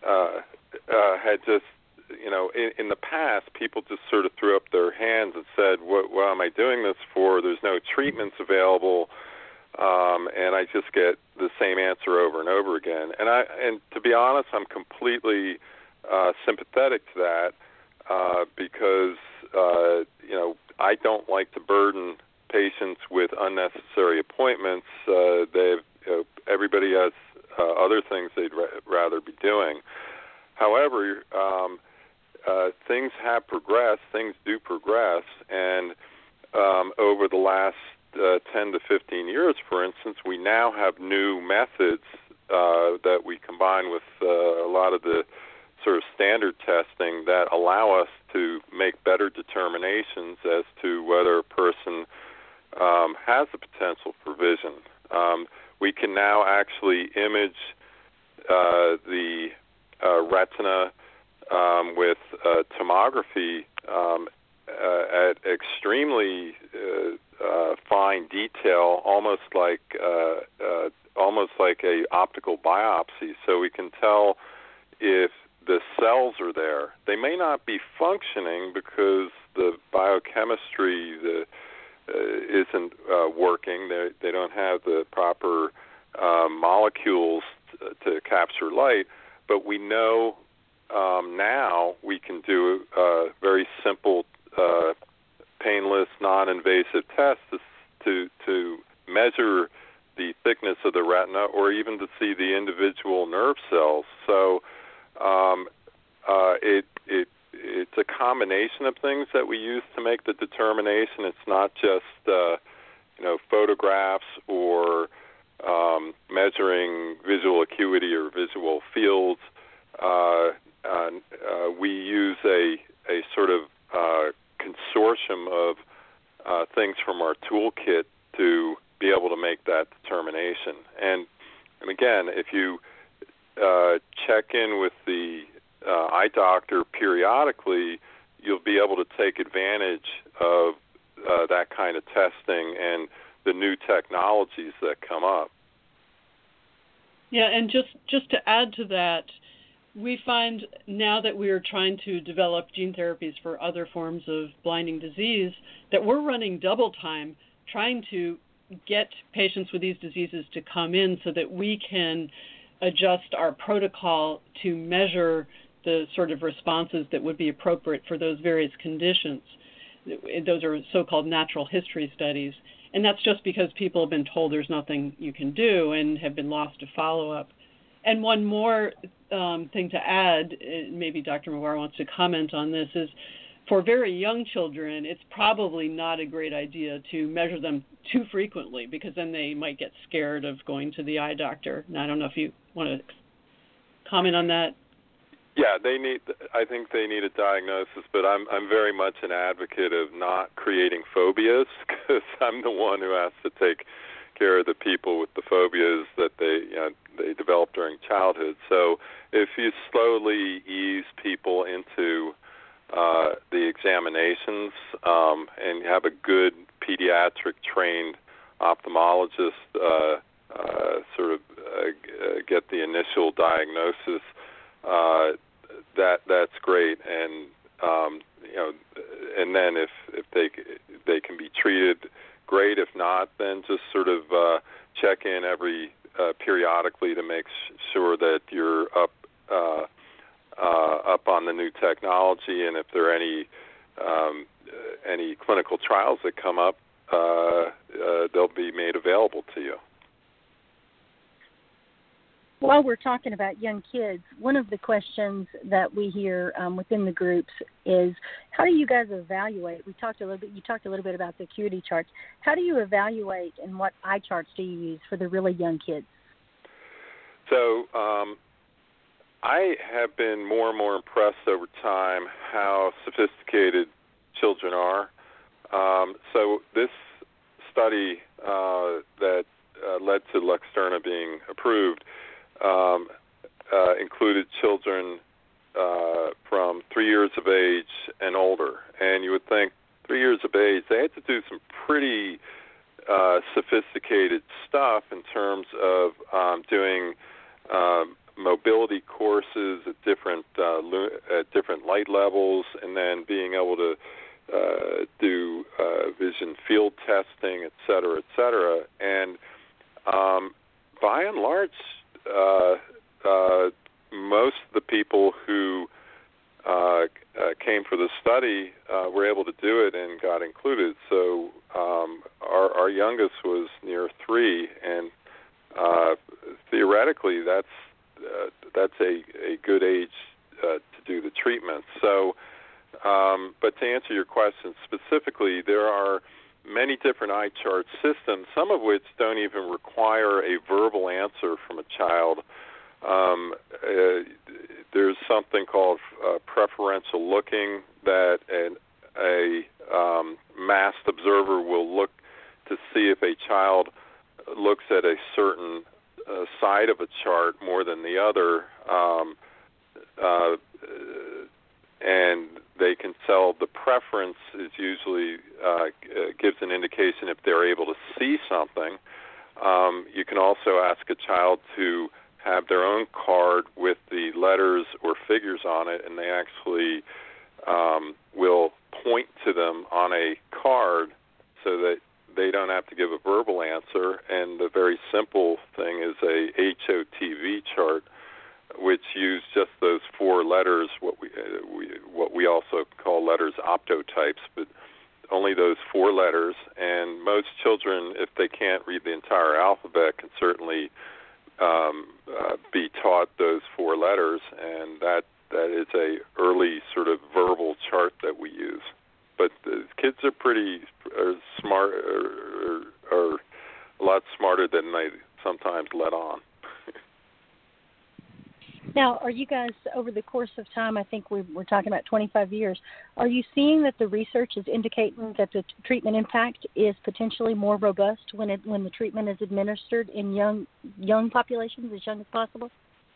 uh, uh, had just, you know, in, in the past, people just sort of threw up their hands and said, what, what am I doing this for? There's no treatments available, um, and I just get the same answer over and over again. And I, and to be honest, I'm completely uh, sympathetic to that uh, because, uh, you know, I don't like to burden patients with unnecessary appointments. Uh, they've, you know, everybody has uh, other things they'd ra- rather be doing. However, um, uh, things have progressed. Things do progress, and um, over the last uh, ten to fifteen years, for instance, we now have new methods uh, that we combine with uh, a lot of the sort of standard testing that allow us to make better determinations as to whether a person um, has the potential for vision. Um, we can now actually image uh, the uh, retina um, with uh, tomography um, uh, at extremely uh, uh, fine detail, almost like uh, uh, almost like a optical biopsy. So we can tell if the cells are there. They may not be functioning because the biochemistry the, uh, isn't uh, working. They, they don't have the proper uh, molecules t- to capture light, but we know um, now we can do a very simple, uh, painless, non-invasive test to, to, to measure the thickness of the retina or even to see the individual nerve cells. So Um, uh, it it it's a combination of things that we use to make the determination. It's not just uh, you know photographs or um, measuring visual acuity or visual fields. Uh, uh, uh, we use a a sort of uh, consortium of uh, things from our toolkit to be able to make that determination. And and again, if you Uh, check in with the uh, eye doctor periodically, you'll be able to take advantage of uh, that kind of testing and the new technologies that come up. Yeah, and just, just to add to that, we find now that we are trying to develop gene therapies for other forms of blinding disease that we're running double time trying to get patients with these diseases to come in so that we can adjust our protocol to measure the sort of responses that would be appropriate for those various conditions. Those are so-called natural history studies. And that's just because people have been told there's nothing you can do and have been lost to follow-up. And one more um, thing to add, maybe Doctor McGuire wants to comment on this, is for very young children, it's probably not a great idea to measure them too frequently because then they might get scared of going to the eye doctor. And I don't know if you want to comment on that. Yeah, they need. I think they need a diagnosis, but I'm I'm very much an advocate of not creating phobias because I'm the one who has to take care of the people with the phobias that they you know, they develop during childhood. So if you slowly ease people into Uh, the examinations um, and have a good pediatric trained ophthalmologist uh, uh, sort of uh, get the initial diagnosis, uh, that that's great. And um, you know, and then if if they they can be treated, great. If not, then just sort of uh, check in every uh, periodically to make sure that you're up. Uh, Uh, up on the new technology, and if there are any um, any clinical trials that come up, uh, uh, they'll be made available to you. While we're talking about young kids, one of the questions that we hear um, within the groups is, how do you guys evaluate? We talked a little bit. You talked a little bit about the acuity charts. How do you evaluate, and what eye charts do you use for the really young kids? So. Um, I have been more and more impressed over time how sophisticated children are. Um, so this study uh, that uh, led to Luxturna being approved um, uh, included children uh, from three years of age and older. And you would think three years of age, they had to do some pretty uh, sophisticated stuff in terms of um, doing um, mobility courses at different uh, at different light levels, and then being able to uh, do uh, vision field testing, et cetera, et cetera. And um, by and large, uh, uh, most of the people who uh, uh, came for the study uh, were able to do it and got included. So um, our, our youngest was near three, and uh, theoretically, that's uh, that's a, a good age uh, to do the treatment. So, um, but to answer your question specifically, there are many different eye chart systems, some of which don't even require a verbal answer from a child. Um, uh, there's something called uh, preferential looking that an, a um, masked observer will look to see if a child looks at a certain uh, side of a chart more than the other, um, uh, and they can tell the preference is usually uh, gives an indication if they're able to see something. Um, you can also ask a child to have their own card with the letters or figures on it, and they actually um, will point to them on a card so that they don't have to give a verbal answer. And the very simple thing is a H O T V chart, which use just those four letters, what we, uh, we what we also call letters optotypes, but only those four letters. And most children, if they can't read the entire alphabet, can certainly um, uh, be taught those four letters, and that that is a early sort of verbal chart that we use. But the kids are pretty are smart, are, are a lot smarter than they sometimes let on. Now, are you guys, over the course of time, I think we we're talking about twenty-five years, are you seeing that the research is indicating that the t- treatment impact is potentially more robust when it when the treatment is administered in young young populations, as young as possible?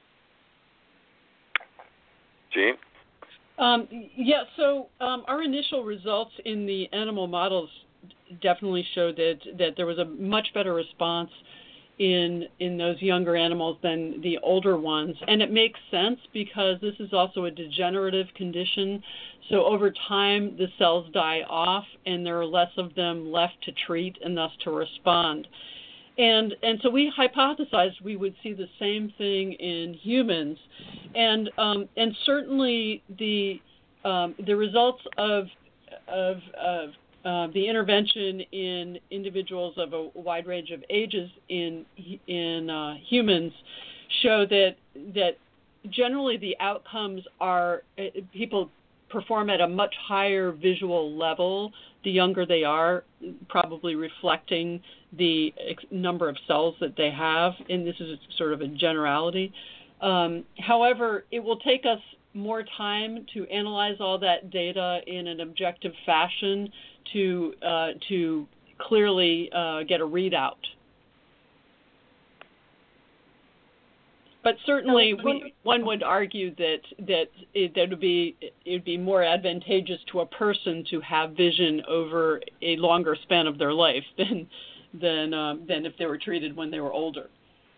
Gene? Um, yeah, so um, our initial results in the animal models definitely showed that, that there was a much better response in in those younger animals than the older ones. And it makes sense because this is also a degenerative condition. So over time, the cells die off and there are less of them left to treat and thus to respond. And and so we hypothesized we would see the same thing in humans. And um, and certainly the um, the results of of, of Uh, the intervention in individuals of a wide range of ages in in uh, humans show that that generally the outcomes are uh, people perform at a much higher visual level the younger they are, probably reflecting the ex- number of cells that they have, and this is sort of a generality. Um, however, it will take us more time to analyze all that data in an objective fashion to uh, to clearly uh, get a readout. But certainly, we, one would argue that that it that would be it would be more advantageous to a person to have vision over a longer span of their life than than um, than if they were treated when they were older.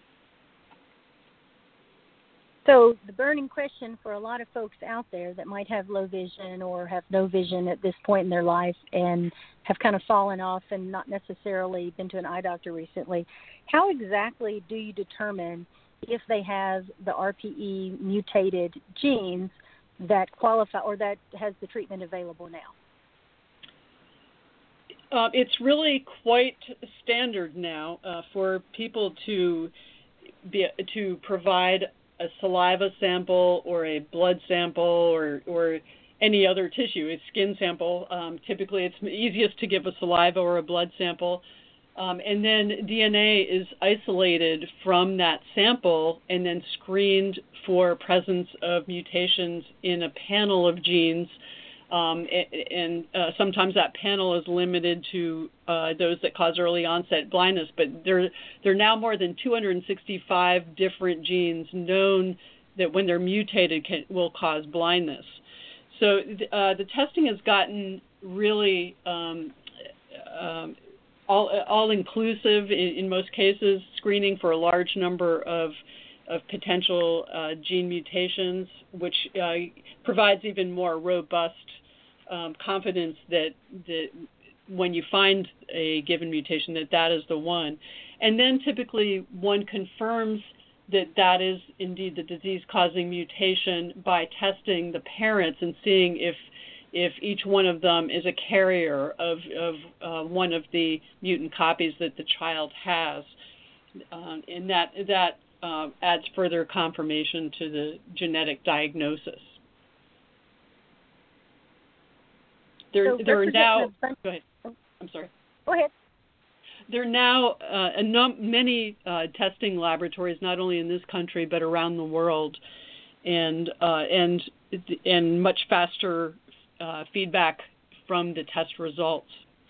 So the burning question for a lot of folks out there that might have low vision or have no vision at this point in their life and have kind of fallen off and not necessarily been to an eye doctor recently, how exactly do you determine if they have the R P E mutated genes that qualify or that has the treatment available now? Uh, it's really quite standard now uh, for people to be to provide a saliva sample or a blood sample or, or any other tissue, a skin sample. Um, typically, it's easiest to give a saliva or a blood sample. Um, and then D N A is isolated from that sample and then screened for presence of mutations in a panel of genes. Um, and and uh, sometimes that panel is limited to uh, those that cause early onset blindness, but there, there are now more than two hundred sixty-five different genes known that when they're mutated can, will cause blindness. So uh, the testing has gotten really um, um, all, all inclusive in, in most cases, screening for a large number of of potential uh, gene mutations, which uh, provides even more robust um, confidence that, that when you find a given mutation, that that is the one. And then typically one confirms that that is indeed the disease-causing mutation by testing the parents and seeing if if each one of them is a carrier of, of uh, one of the mutant copies that the child has. Uh, and that that uh, adds further confirmation to the genetic diagnosis. There, so there are now. Bunch- go ahead. I'm sorry. Go ahead. There are now uh, a num- many uh, testing laboratories, not only in this country but around the world, and uh, and and much faster uh, feedback from the test results.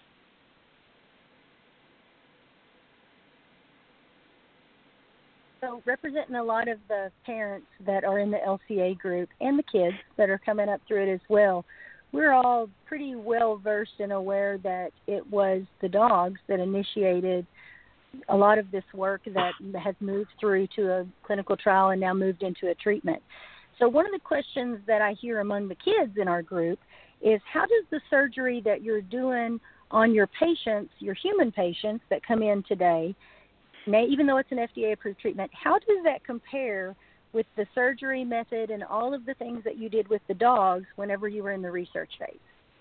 So representing a lot of the parents that are in the L C A group and the kids that are coming up through it as well, we're all pretty well versed and aware that it was the dogs that initiated a lot of this work that has moved through to a clinical trial and now moved into a treatment. So one of the questions that I hear among the kids in our group is, how does the surgery that you're doing on your patients, your human patients that come in today, now, even though it's an F D A-approved treatment, how does that compare with the surgery method and all of the things that you did with the dogs whenever you were in the research phase?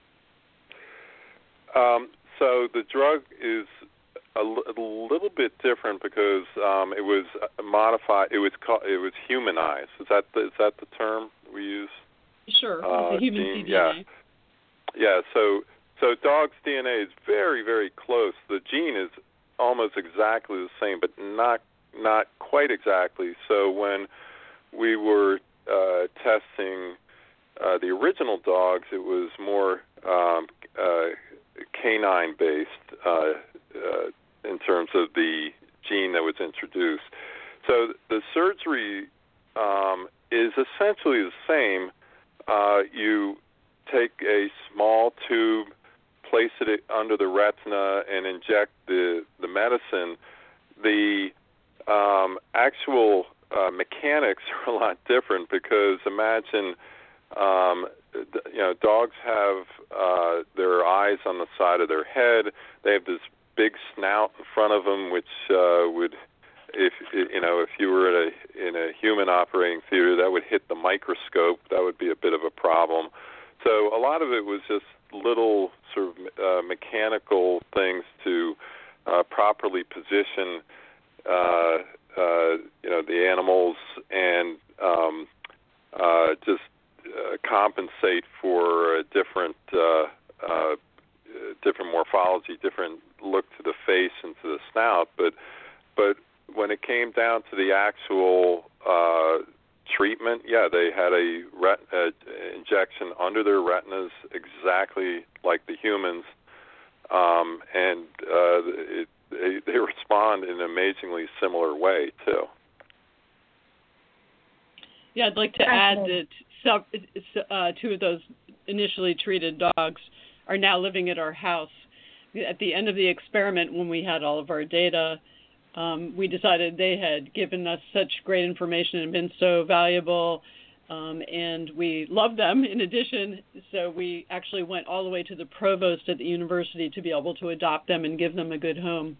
Um, so the drug is a, l- a little bit different because um, it was modified. It was called, it was humanized. Is that the, is that the term we use? Sure, Uh, the human gene, C D N A. Yeah, yeah. So so dog's D N A is very very close. The gene is almost exactly the same, but not not quite exactly. So when we were uh, testing uh, the original dogs, it was more um, uh, canine-based uh, uh, in terms of the gene that was introduced. So the surgery um, is essentially the same. Uh, you take a small tube, place it under the retina, and inject the, the medicine. The um, actual uh, mechanics are a lot different because imagine, um, you know, dogs have uh, their eyes on the side of their head. They have this big snout in front of them, which uh, would, if you know, if you were at a, in a human operating theater, that would hit the microscope. That would be a bit of a problem. So a lot of it was just little sort of uh, mechanical things to uh, properly position, uh, uh, you know, the animals and um, uh, just uh, compensate for a different, uh, uh, different morphology, different look to the face and to the snout. But, but when it came down to the actual uh, treatment, yeah, they had a ret- uh, injection under their retinas exactly like the humans, um, and uh, it, they, they respond in an amazingly similar way, too. Yeah, I'd like to add that some, uh, two of those initially treated dogs are now living at our house. At the end of the experiment, when we had all of our data, Um, we decided they had given us such great information and been so valuable, um, and we loved them in addition, so we actually went all the way to the provost at the university to be able to adopt them and give them a good home.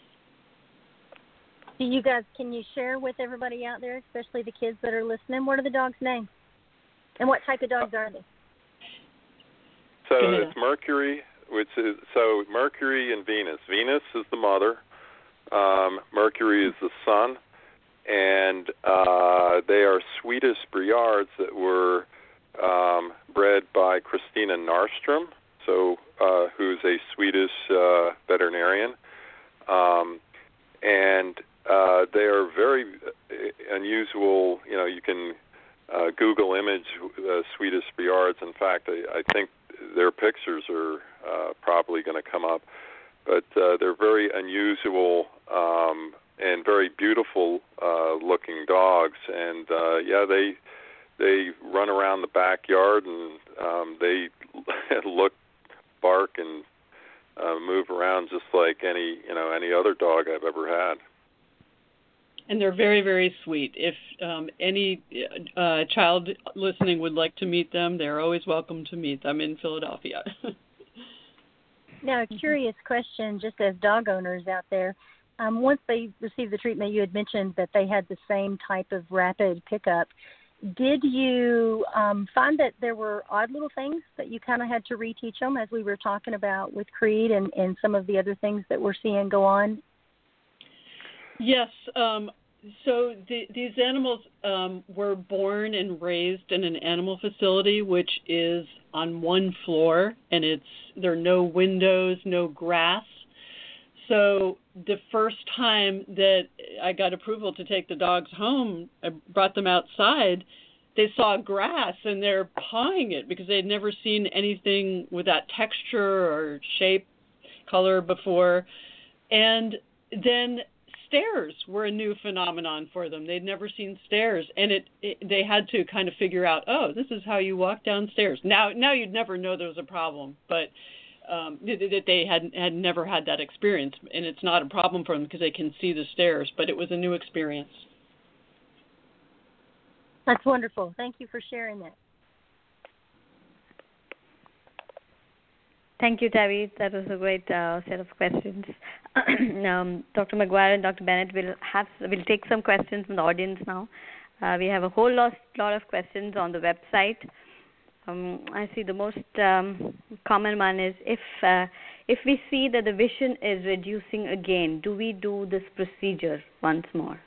Do you guys, can you share with everybody out there, especially the kids that are listening, what are the dogs' names? And what type of dogs are they? So it's Mercury, which is, so Mercury and Venus. Venus is the mother. Um, Mercury is the son, and uh, they are Swedish Briards that were um, bred by Christina Narstrom, so uh, who's a Swedish uh, veterinarian, um, and uh, they are very unusual. You know, you can uh, Google image uh, Swedish Briards. In fact, I, I think their pictures are uh, probably going to come up. But uh, they're very unusual um, and very beautiful uh, looking dogs, and uh, yeah, they they run around the backyard and um, they look, bark, and uh, move around just like any you know any other dog I've ever had. and they're very, very sweet. If um, any uh, child listening would like to meet them, they're always welcome to meet them in Philadelphia. Now, a curious question, just as dog owners out there. Um, once they received the treatment, you had mentioned that they had the same type of rapid pickup. Did you um, find that there were odd little things that you kind of had to reteach them, as we were talking about with Creed and, and some of the other things that we're seeing go on? Yes. Um, so the, these animals um, were born and raised in an animal facility, which is on one floor, and it's there are no windows, no grass. So the first time that I got approval to take the dogs home, I brought them outside, they saw grass and they're pawing it because they'd never seen anything with that texture or shape, color before. And then stairs were a new phenomenon for them. They'd never seen stairs, and it, it they had to kind of figure out, oh, this is how you walk downstairs. Now, now you'd never know there was a problem, but Um, that they had had never had that experience, and it's not a problem for them because they can see the stairs, but it was a new experience. That's wonderful. Thank you for sharing that. Thank you, Tabby. That was a great uh, set of questions. um, Doctor McGuire and Doctor Bennett will have will take some questions from the audience now. Uh, we have a whole lot, lot of questions on the website. Um, I see the most um, common one is if uh, if we see that the vision is reducing again, do we do this procedure once more?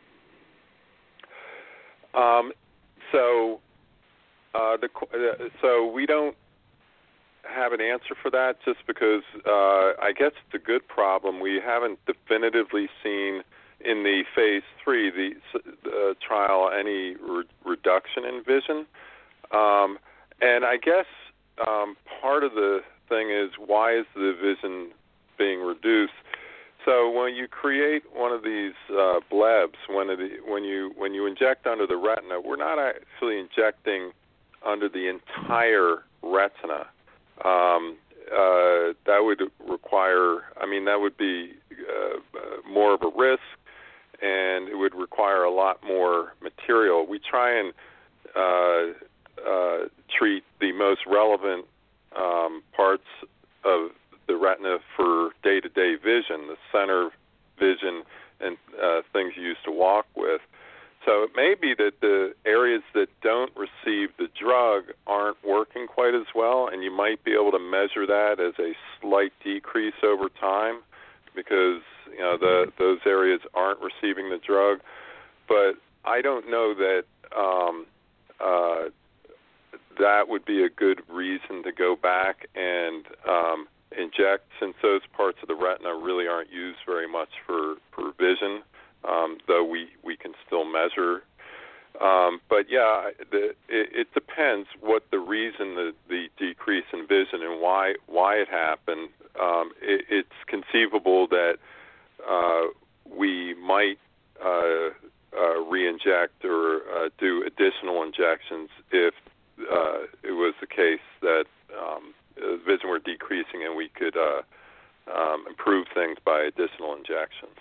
Um, so uh, the uh, so we don't have an answer for that, just because uh, I guess it's a good problem. We haven't definitively seen in the phase three the uh, trial any re- reduction in vision. Um, And I guess um, part of the thing is, why is the vision being reduced? So when you create one of these uh, blebs, when, it, when you when you inject under the retina, we're not actually injecting under the entire retina. Um, uh, that would require, I mean, that would be uh, more of a risk, and it would require a lot more material. We try and uh, Uh, treat the most relevant um, parts of the retina for day-to-day vision, the center vision, and uh, things you use to walk with. So it may be that the areas that don't receive the drug aren't working quite as well, and you might be able to measure that as a slight decrease over time, because you know the those areas aren't receiving the drug. But I don't know that um, uh, that would be a good reason to go back and um, inject, since those parts of the retina really aren't used very much for, for vision, um, though we, we can still measure. Um, but yeah, the, it, it depends what the reason the, the decrease in vision and why why it happened. Um, it, it's conceivable that uh, we might uh, uh, re-inject or uh, do additional injections if Uh, it was the case that um, vision were decreasing and we could uh, um, improve things by additional injections.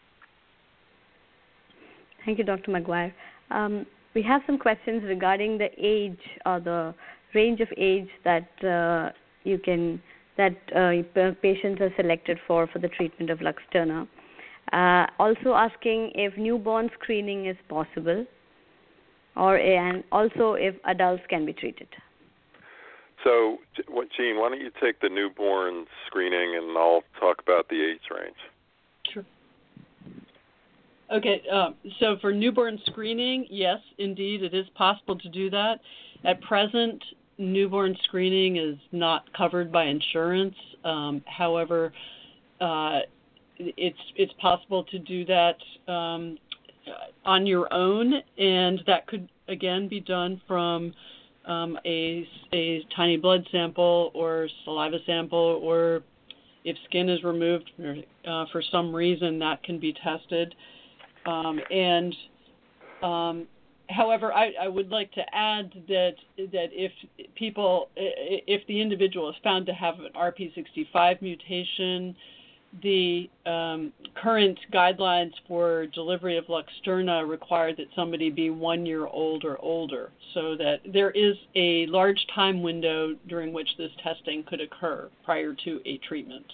Thank you, Doctor McGuire. Um, we have some questions regarding the age or the range of age that uh, you can that uh, patients are selected for for the treatment of Luxturna. Uh, also asking if newborn screening is possible, or and also if adults can be treated. So, Jean, why don't you take the newborn screening, and I'll talk about the age range. Sure. Okay, um, so for newborn screening, yes, indeed, it is possible to do that. At present, newborn screening is not covered by insurance. Um, however, uh, it's it's possible to do that um, on your own, and that could again be done from um, a, a tiny blood sample or saliva sample, or if skin is removed uh, for some reason, that can be tested. Um, and um, however, I, I would like to add that that if people, if the individual is found to have an R P sixty-five mutation, the um, current guidelines for delivery of Luxturna require that somebody be one year old or older, so that there is a large time window during which this testing could occur prior to a treatment.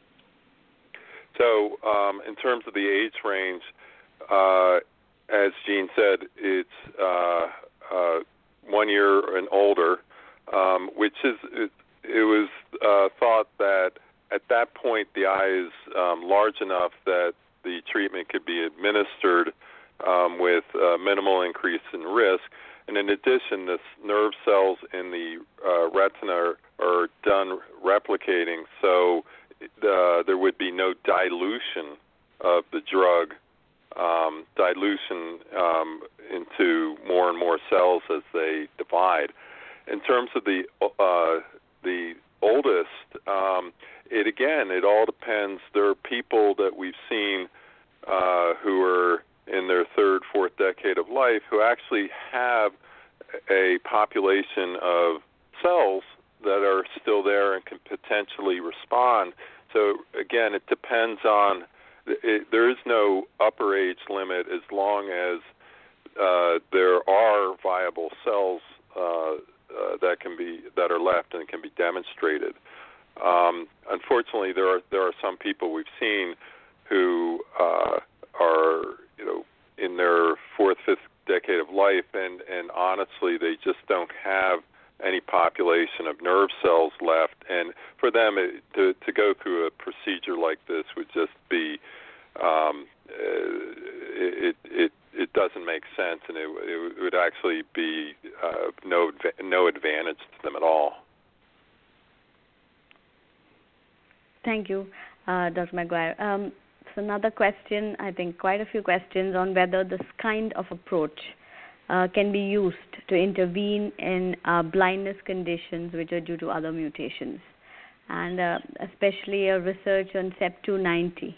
So um, in terms of the age range, uh, as Jean said, it's uh, uh, one year and older, um, which is, it, it was uh, thought that at that point the eye is um, large enough that the treatment could be administered um, with uh, minimal increase in risk. And in addition, the nerve cells in the uh, retina are, are done replicating, so uh, there would be no dilution of the drug, um, dilution um, into more and more cells as they divide. In terms of the uh, the oldest, um, it again, it all depends. There are people that we've seen uh, who are in their third, fourth decade of life who actually have a population of cells that are still there and can potentially respond. So again, it depends on, it, there is no upper age limit as long as uh, there are viable cells uh, uh, that can be, that are left and can be demonstrated. Um, unfortunately, there are there are some people we've seen who uh, are, you know, in their fourth, fifth decade of life, and, and honestly, they just don't have any population of nerve cells left. And for them, it, to to go through a procedure like this would just be, um, it it it doesn't make sense, and it, it would actually be uh, no no advantage to them at all. Thank you, uh, Doctor McGuire. Um, so another question, I think quite a few questions on whether this kind of approach uh, can be used to intervene in uh, blindness conditions which are due to other mutations, and uh, especially a research on S E P two ninety.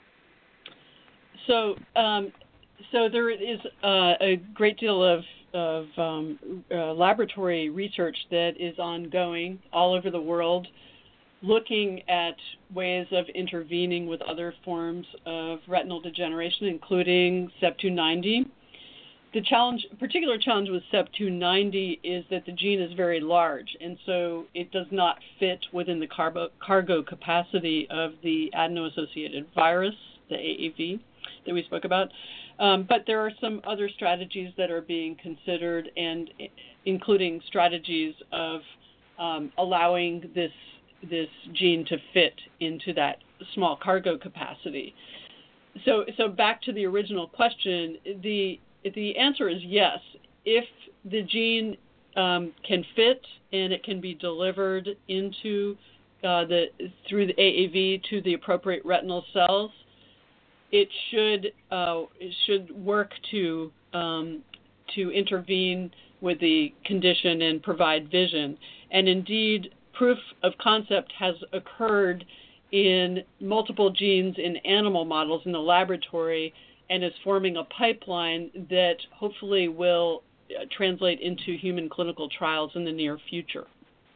So, um, so there is uh, a great deal of, of um, uh, laboratory research that is ongoing all over the world, looking at ways of intervening with other forms of retinal degeneration, including S E P two ninety. The challenge, particular challenge with S E P two ninety is that the gene is very large, and so it does not fit within the carbo, cargo capacity of the adeno-associated virus, the A A V, that we spoke about. Um, but there are some other strategies that are being considered, and including strategies of um, allowing this this gene to fit into that small cargo capacity. So, so back to the original question, the the answer is yes. If the gene um, can fit and it can be delivered into uh, the through the A A V to the appropriate retinal cells, it should uh, it should work to um, to intervene with the condition and provide vision. And indeed, proof of concept has occurred in multiple genes in animal models in the laboratory and is forming a pipeline that hopefully will uh, translate into human clinical trials in the near future.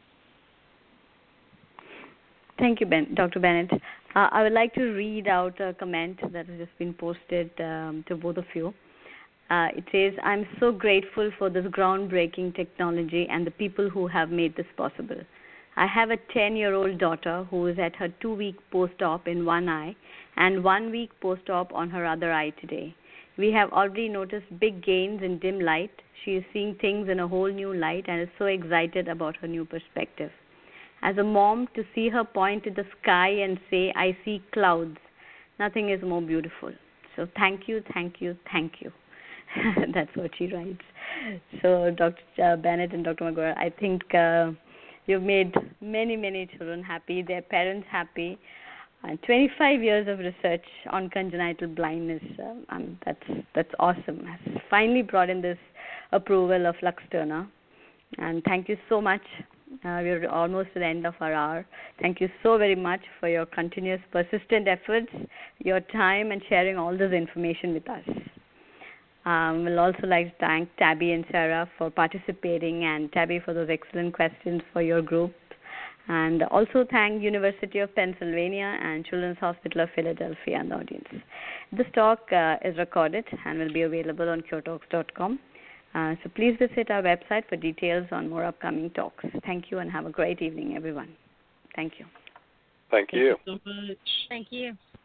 Thank you, Ben, Doctor Bennett. Uh, I would like to read out a comment that has just been posted um, to both of you. Uh, it says, I'm so grateful for this groundbreaking technology and the people who have made this possible. I have a ten-year-old daughter who is at her two-week post-op in one eye and one-week post-op on her other eye today. We have already noticed big gains in dim light. She is seeing things in a whole new light and is so excited about her new perspective. As a mom, to see her point to the sky and say, I see clouds, nothing is more beautiful. So thank you, thank you, thank you. That's what she writes. So Doctor Bennett and Doctor McGuire, I think uh, you've made many, many children happy, their parents happy, and twenty-five years of research on congenital blindness. Um, um, that's that's awesome. Has finally brought in this approval of Luxturna, and thank you so much. Uh, we're almost to the end of our hour. Thank you so very much for your continuous, persistent efforts, your time, and sharing all this information with us. Um, we'll also like to thank Tabby and Sarah for participating, and Tabby for those excellent questions for your group. And also thank University of Pennsylvania and Children's Hospital of Philadelphia and the audience. This talk uh, is recorded and will be available on cure talks dot com. Uh, so please visit our website for details on more upcoming talks. Thank you and have a great evening, everyone. Thank you. Thank you. Thank you so much. Thank you.